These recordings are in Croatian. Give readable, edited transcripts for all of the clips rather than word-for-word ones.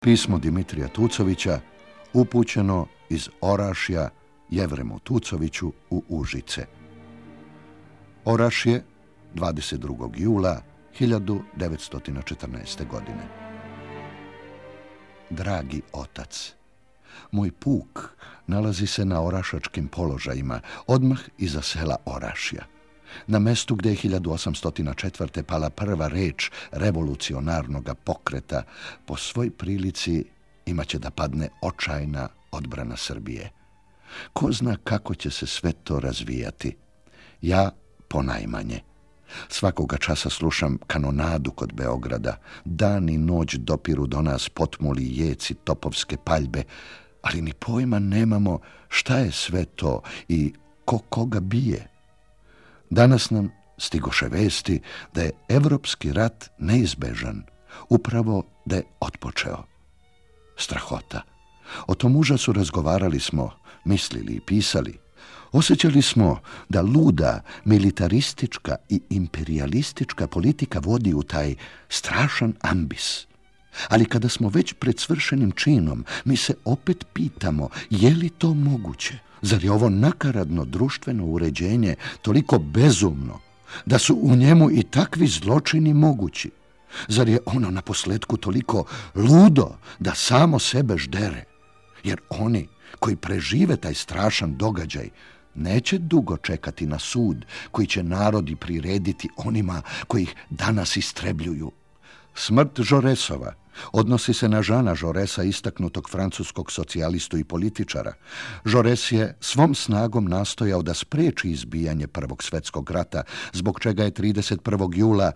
Pismo Dimitrija Tucovića upućeno iz Orašja Jevremu Tucoviću u Užice. Orašje, 22. jula 1914. godine. Dragi otac, moj puk nalazi se na orašačkim položajima, odmah iza sela Orašja. Na mestu gdje je 1804. pala prva reč revolucionarnog pokreta, po svoj prilici imaće da padne očajna odbrana Srbije. Ko zna kako će se sve to razvijati? Ja ponajmanje. Svakoga časa slušam kanonadu kod Beograda. Dan i noć dopiru do nas potmuli jeci topovske paljbe, ali ni pojma nemamo šta je sve to i ko koga bije. Danas nam stigoše vesti da je evropski rat neizbežan, upravo da je otpočeo. Strahota. O tom užasu razgovarali smo, mislili i pisali. Osjećali smo da luda, militaristička i imperijalistička politika vodi u taj strašan ambis. Ali kada smo već pred svršenim činom, mi se opet pitamo, je li to moguće? Zar je ovo nakaradno društveno uređenje toliko bezumno da su u njemu i takvi zločini mogući? Zar je ono na posljedku toliko ludo da samo sebe ždere? Jer oni koji prežive taj strašan događaj neće dugo čekati na sud koji će narodi prirediti onima koji ih danas istrebljuju. Smrt Žoresova odnosi se na Žana Žoresa, istaknutog francuskog socijalistu i političara. Žores je svom snagom nastojao da spriječi izbijanje Prvog svjetskog rata, zbog čega je 31. jula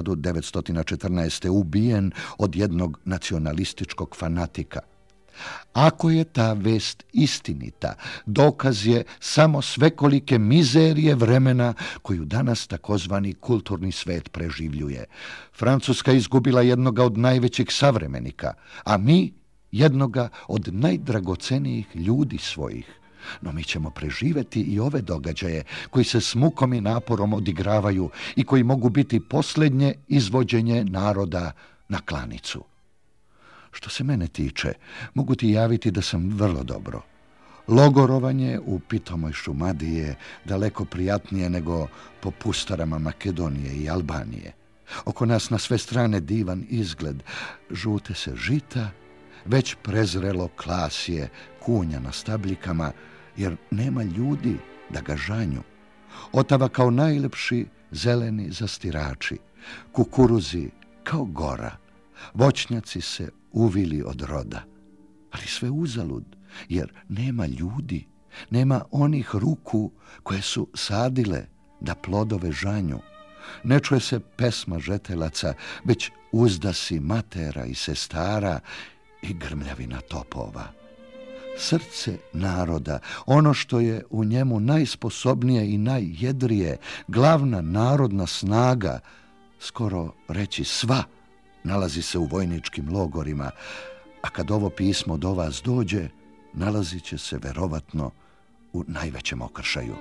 1914. ubijen od jednog nacionalističkog fanatika. Ako je ta vest istinita, dokaz je samo svekolike mizerije vremena koju danas takozvani kulturni svet preživljuje. Francuska izgubila jednoga od najvećih savremenika, a mi jednoga od najdragocenijih ljudi svojih. No mi ćemo preživjeti i ove događaje koji se s mukom i naporom odigravaju i koji mogu biti posljednje izvođenje naroda na klanicu. Što se mene tiče, mogu ti javiti da sam vrlo dobro. Logorovanje u pitomoj Šumadiji je daleko prijatnije nego po pustarama Makedonije i Albanije. Oko nas na sve strane divan izgled, žute se žita, već prezrelo klasje kunja na stabljikama, jer nema ljudi da ga žanju. Otava kao najlepši zeleni zastirači, kukuruzi kao gora, voćnjaci se uvili od roda, ali sve uzalud, jer nema ljudi, nema onih ruku koje su sadile da plodove žanju. Ne čuje se pesma žetelaca, već uzdasi matera i sestara i grmljavina topova. Srce naroda, ono što je u njemu najsposobnije i najjedrije, glavna narodna snaga, skoro reći sva, nalazi se u vojničkim logorima, a kad ovo pismo do vas dođe, nalazit će se verovatno u najvećem okršaju.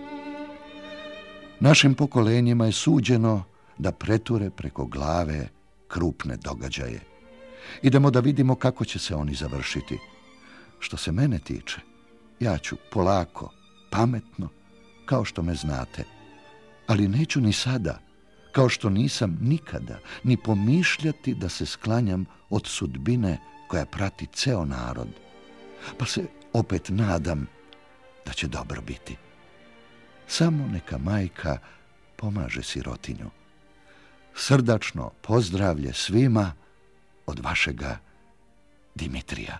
Našim pokolenjima je suđeno da preture preko glave krupne događaje. Idemo da vidimo kako će se oni završiti. Što se mene tiče, ja ću polako, pametno, kao što me znate, ali neću ni sada, kao što nisam nikada, ni pomišljati da se sklanjam od sudbine koja prati ceo narod. Pa se opet nadam da će dobro biti. Samo neka majka pomaže sirotinju. Srdačno pozdravlje svima od vašega Dimitrija.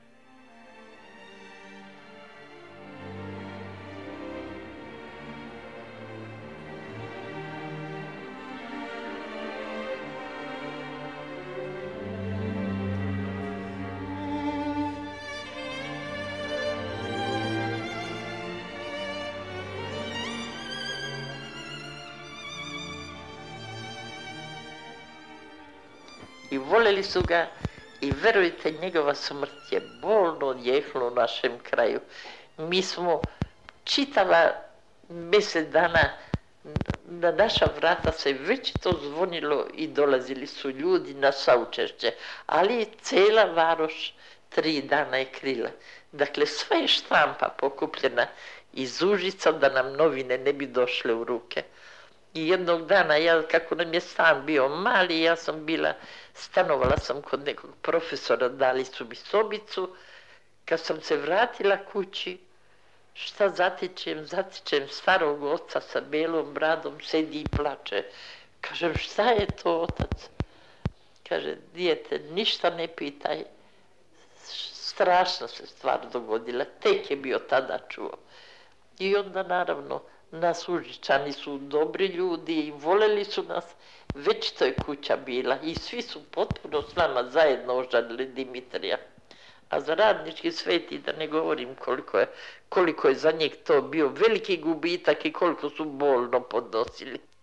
I voljeli su ga i verujte, njegova smrt je bolno odjeknula u našem kraju. Mi smo čitava mjesec dana Na naša vrata se već to zvonilo i dolazili su ljudi na saučešće, ali cijela varoš 3 dana je krila. Dakle, sva je štampa pokupljena iz Užica da nam novine ne bi došle u ruke. I jednog dana, kako nam je stan bio mali, ja sam stanovala sam kod nekog profesora, dali su mi sobicu. Kad sam se vratila kući, šta zatičem starog oca sa belom bradom, sedi i plače. Kažem, šta je to, otac? Kaže, dijete, ništa ne pitaj. Strašna se stvar dogodila, tek je bio tada čuo. I onda, naravno, nas Užičani su dobri ljudi i voljeli su nas, već to je kuća bila i svi su potpuno s nama zajedno ožalili Dimitrija. A za Radnički Sveti da ne govorim koliko je za njeg to bio veliki gubitak i koliko su bolno podnosili.